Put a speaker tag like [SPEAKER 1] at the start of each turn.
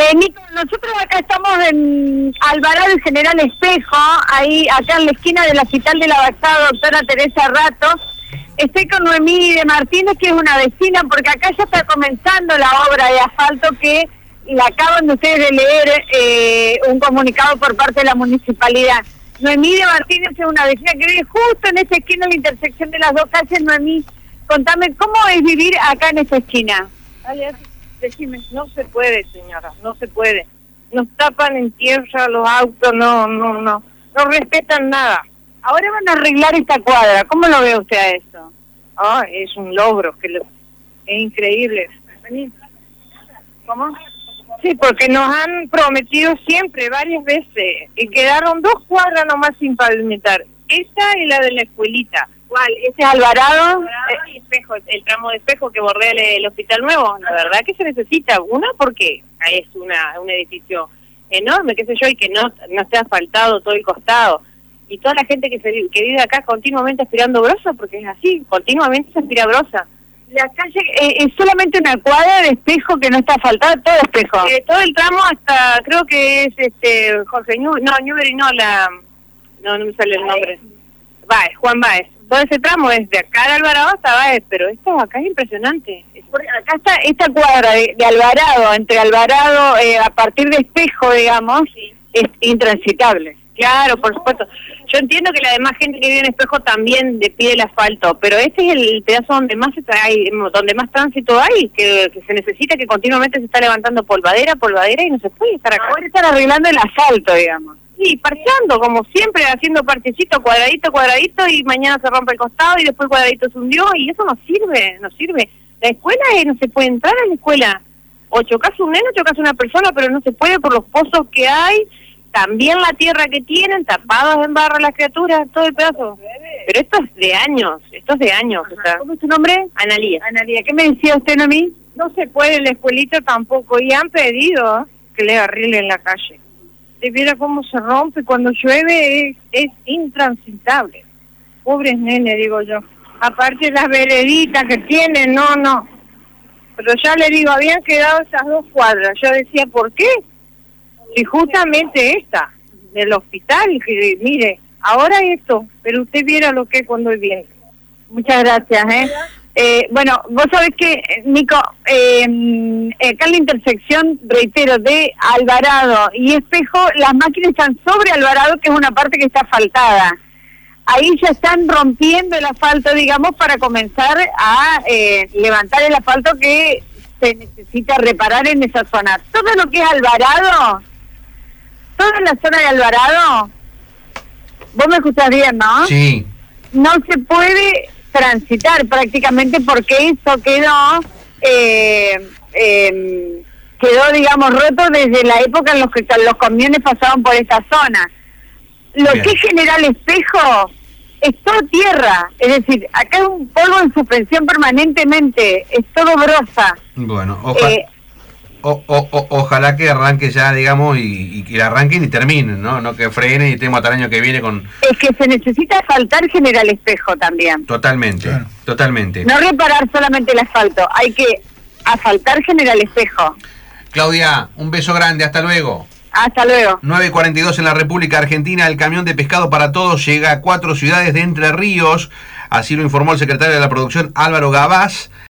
[SPEAKER 1] Nico, nosotros acá estamos en Alvarado y General Espejo, ahí acá en la esquina del Hospital de la Baxada, doctora Teresa Ratos. Estoy con Noemí de Martínez, que es una vecina, porque acá ya está comenzando la obra de asfalto que la acaban de ustedes de leer un comunicado por parte de la municipalidad. Noemí de Martínez es una vecina que vive justo en esta esquina, en la intersección de las dos calles. Noemí, contame, ¿cómo es vivir acá en esta esquina?
[SPEAKER 2] Decime, no se puede, señora, no se puede. Nos tapan en tierra los autos, no respetan nada.
[SPEAKER 1] Ahora van a arreglar esta cuadra, ¿cómo lo ve usted a eso?
[SPEAKER 2] Es un logro, es increíble.
[SPEAKER 1] ¿Cómo?
[SPEAKER 2] Sí, porque nos han prometido siempre, varias veces, y quedaron 2 cuadras nomás sin pavimentar. Esta y la de la escuelita.
[SPEAKER 1] ¿Cuál? ¿Ese es Alvarado?
[SPEAKER 2] Y Espejo, el tramo de Espejo que bordea el Hospital Nuevo. La verdad que se necesita una porque es un edificio enorme, qué sé yo, y que no esté asfaltado todo el costado. Y toda la gente que vive acá continuamente aspirando brosa, porque es así, continuamente se aspira brosa.
[SPEAKER 1] La calle es solamente una cuadra de Espejo que no está asfaltada, todo Espejo.
[SPEAKER 2] Todo el tramo hasta, creo que es Jorge Newbery, no me sale el nombre. Baez, Juan Baez. Todo ese tramo es de acá de Alvarado hasta Baez, pero esto acá es impresionante.
[SPEAKER 1] Acá está esta cuadra de Alvarado, entre Alvarado, a partir de Espejo, digamos, sí, es intransitable.
[SPEAKER 2] Claro, por supuesto. Yo entiendo que la demás gente que vive en Espejo también le pide el asfalto, pero este es el pedazo donde más tránsito hay, que se necesita, que continuamente se está levantando polvadera y no se puede estar acá.
[SPEAKER 1] Ahora están arreglando el asfalto, digamos.
[SPEAKER 2] Sí, parchando, como siempre, haciendo parchecito, cuadradito, y mañana se rompe el costado, y después el cuadradito se hundió, y eso no sirve. La escuela no se puede entrar a la escuela. O chocas un neno, chocas una persona, pero no se puede por los pozos que hay, también la tierra que tienen, tapados en barro las criaturas, todo el pedazo. Pero esto es de años, O sea,
[SPEAKER 1] ¿cómo es tu nombre?
[SPEAKER 2] Analía.
[SPEAKER 1] Analía, ¿qué me decía usted, Noemí?
[SPEAKER 2] No se puede en la escuelita tampoco, y han pedido que le arreglen la calle. De viera cómo se rompe, cuando llueve es intransitable. Pobres nenes, digo yo. Aparte las vereditas que tienen, no. Pero ya le digo, habían quedado esas 2 cuadras. Yo decía, ¿por qué? Si justamente esta, del hospital, que mire, ahora esto, pero usted viera lo que es cuando viene.
[SPEAKER 1] Muchas gracias, bueno, vos sabés que, Nico, acá en la intersección, reitero, de Alvarado y Espejo, las máquinas están sobre Alvarado, que es una parte que está asfaltada. Ahí ya están rompiendo el asfalto, digamos, para comenzar a levantar el asfalto que se necesita reparar en esa zona. Todo lo que es Alvarado, toda la zona de Alvarado, vos me escuchás bien, ¿no?
[SPEAKER 3] Sí.
[SPEAKER 1] No se puede transitar prácticamente porque eso quedó, digamos, roto desde la época en los que los camiones pasaban por esa zona. Lo
[SPEAKER 3] Bien.
[SPEAKER 1] que es General Espejo es todo tierra, es decir, acá es un polvo en suspensión permanentemente, es todo brosa.
[SPEAKER 3] Bueno, ojalá que arranque ya, digamos, y que arranquen y terminen, ¿no? Que frenen y estemos hasta el año que viene con...
[SPEAKER 1] Es que se necesita asfaltar General Espejo también.
[SPEAKER 3] Totalmente, claro. Totalmente.
[SPEAKER 1] No reparar solamente el asfalto, hay que asfaltar General Espejo.
[SPEAKER 3] Claudia, un beso grande, hasta luego.
[SPEAKER 1] Hasta luego.
[SPEAKER 3] 9:42 en la República Argentina. El camión de pescado para todos llega a 4 ciudades de Entre Ríos. Así lo informó el secretario de la Producción, Álvaro Gabás.